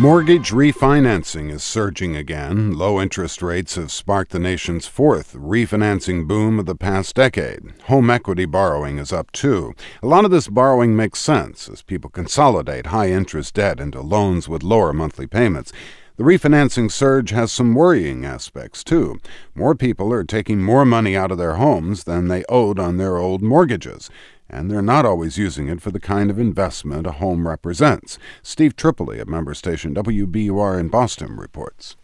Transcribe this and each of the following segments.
Mortgage refinancing is surging again. Low interest rates have sparked the nation's fourth refinancing boom of the past decade. Home equity borrowing is up too. A lot of this borrowing makes sense as people consolidate high-interest debt into loans with lower monthly payments. The refinancing surge has some worrying aspects, too. More people are taking more money out of their homes than they owed on their old mortgages, and they're not always using it for the kind of investment a home represents. Steve Tripoli of member station WBUR in Boston reports.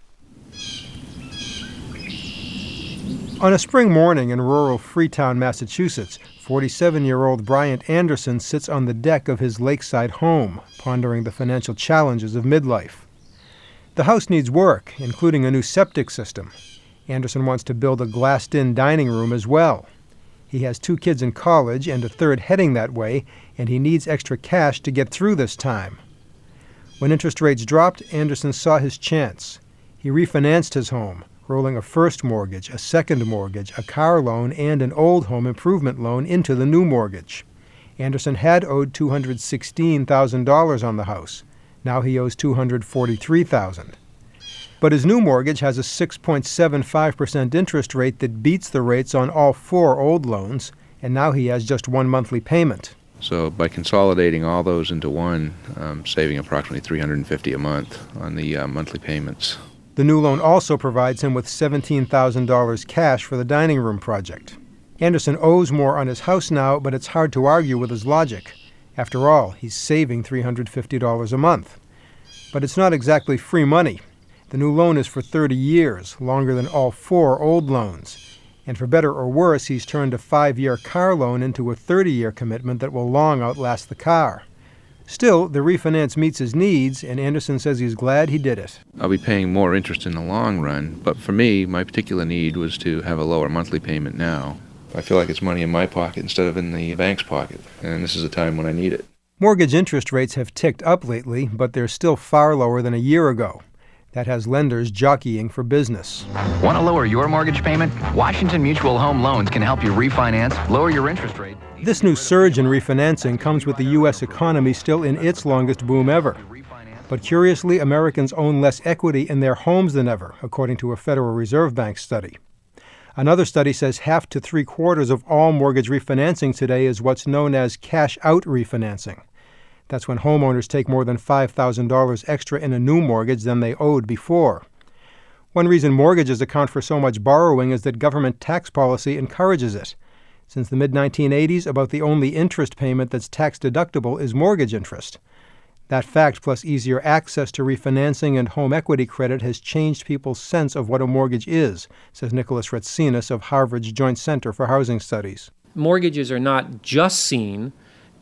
On a spring morning in rural Freetown, Massachusetts, 47-year-old Bryant Anderson sits on the deck of his lakeside home, pondering the financial challenges of midlife. The house needs work, including a new septic system. Anderson wants to build a glassed-in dining room as well. He has 2 kids in college and a third heading that way, and he needs extra cash to get through this time. When interest rates dropped, Anderson saw his chance. He refinanced his home, rolling a first mortgage, a second mortgage, a car loan, and an old home improvement loan into the new mortgage. Anderson had owed $216,000 on the house. Now he owes $243,000. But his new mortgage has a 6.75% interest rate that beats the rates on all 4 old loans, and now he has just 1 monthly payment. So by consolidating all those into one, saving approximately $350 a month on the monthly payments. The new loan also provides him with $17,000 cash for the dining room project. Anderson owes more on his house now, but it's hard to argue with his logic. After all, he's saving $350 a month. But it's not exactly free money. The new loan is for 30 years, longer than all 4 old loans. And for better or worse, he's turned a 5-year car loan into a 30-year commitment that will long outlast the car. Still, the refinance meets his needs, and Anderson says he's glad he did it. I'll be paying more interest in the long run, but for me, my particular need was to have a lower monthly payment now. I feel like it's money in my pocket instead of in the bank's pocket, and this is a time when I need it. Mortgage interest rates have ticked up lately, but they're still far lower than a year ago. That has lenders jockeying for business. Want to lower your mortgage payment? Washington Mutual Home Loans can help you refinance, lower your interest rate. This new surge in refinancing comes with the U.S. economy still in its longest boom ever. But curiously, Americans own less equity in their homes than ever, according to a Federal Reserve Bank study. Another study says half to 3/4 of all mortgage refinancing today is what's known as cash-out refinancing. That's when homeowners take more than $5,000 extra in a new mortgage than they owed before. One reason mortgages account for so much borrowing is that government tax policy encourages it. Since the mid-1980s, about the only interest payment that's tax-deductible is mortgage interest. That fact, plus easier access to refinancing and home equity credit, has changed people's sense of what a mortgage is, says Nicholas Retsinas of Harvard's Joint Center for Housing Studies. Mortgages are not just seen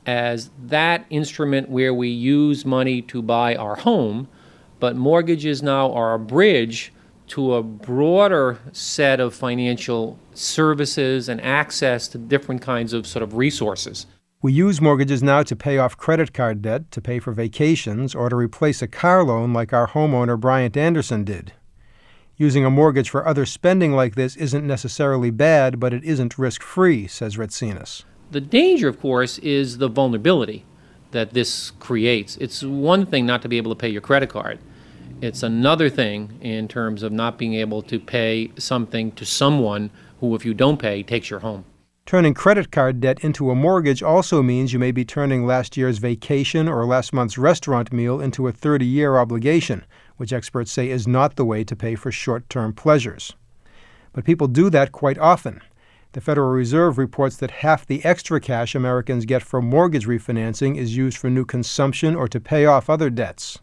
as that instrument where we use money to buy our home, but mortgages now are a bridge to a broader set of financial services and access to different kinds of sort of resources. We use mortgages now to pay off credit card debt, to pay for vacations, or to replace a car loan like our homeowner Bryant Anderson did. Using a mortgage for other spending like this isn't necessarily bad, but it isn't risk-free, says Retsinas. The danger, of course, is the vulnerability that this creates. It's one thing not to be able to pay your credit card. It's another thing in terms of not being able to pay something to someone who, if you don't pay, takes your home. Turning credit card debt into a mortgage also means you may be turning last year's vacation or last month's restaurant meal into a 30-year obligation, which experts say is not the way to pay for short-term pleasures. But people do that quite often. The Federal Reserve reports that half the extra cash Americans get from mortgage refinancing is used for new consumption or to pay off other debts.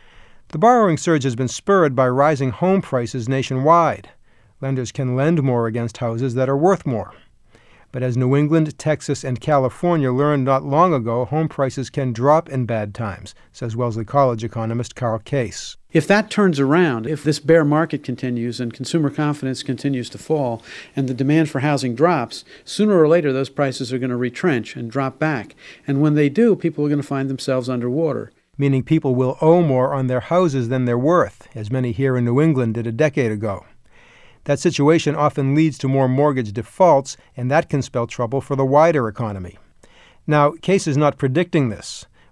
The borrowing surge has been spurred by rising home prices nationwide. Lenders can lend more against houses that are worth more. But as New England, Texas, and California learned not long ago, home prices can drop in bad times, says Wellesley College economist Carl Case. If that turns around, if this bear market continues and consumer confidence continues to fall and the demand for housing drops, sooner or later those prices are going to retrench and drop back. And when they do, people are going to find themselves underwater. Meaning people will owe more on their houses than they're worth, as many here in New England did a decade ago. That situation often leads to more mortgage defaults, and that can spell trouble for the wider economy. Now, Case is not predicting this,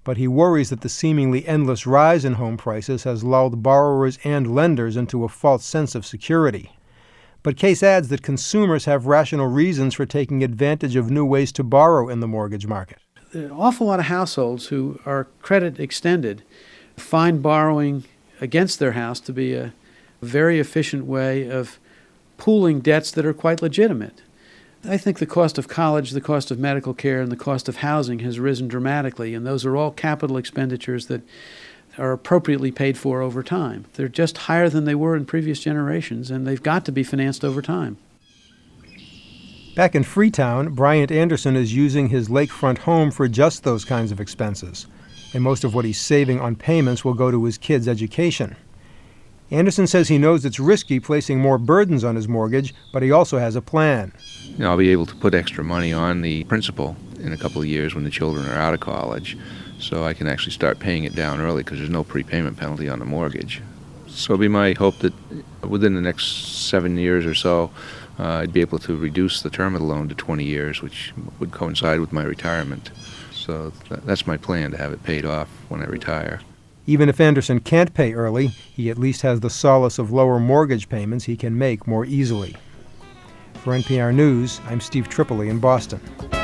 but he worries that the seemingly endless rise in home prices has lulled borrowers and lenders into a false sense of security. But Case adds that consumers have rational reasons for taking advantage of new ways to borrow in the mortgage market. There are an awful lot of households who are credit extended find borrowing against their house to be a very efficient way of pooling debts that are quite legitimate. I think the cost of college, the cost of medical care, and the cost of housing has risen dramatically, and those are all capital expenditures that are appropriately paid for over time. They're just higher than they were in previous generations, and they've got to be financed over time. Back in Freetown, Bryant Anderson is using his lakefront home for just those kinds of expenses, and most of what he's saving on payments will go to his kids' education. Anderson says he knows it's risky placing more burdens on his mortgage, but he also has a plan. I'll be able to put extra money on the principal in a couple of years when the children are out of college, so I can actually start paying it down early because there's no prepayment penalty on the mortgage. So it'll be my hope that within the next 7 years or so, I'd be able to reduce the term of the loan to 20 years, which would coincide with my retirement. So that's my plan, to have it paid off when I retire. Even if Anderson can't pay early, he at least has the solace of lower mortgage payments he can make more easily. For NPR News, I'm Steve Tripoli in Boston.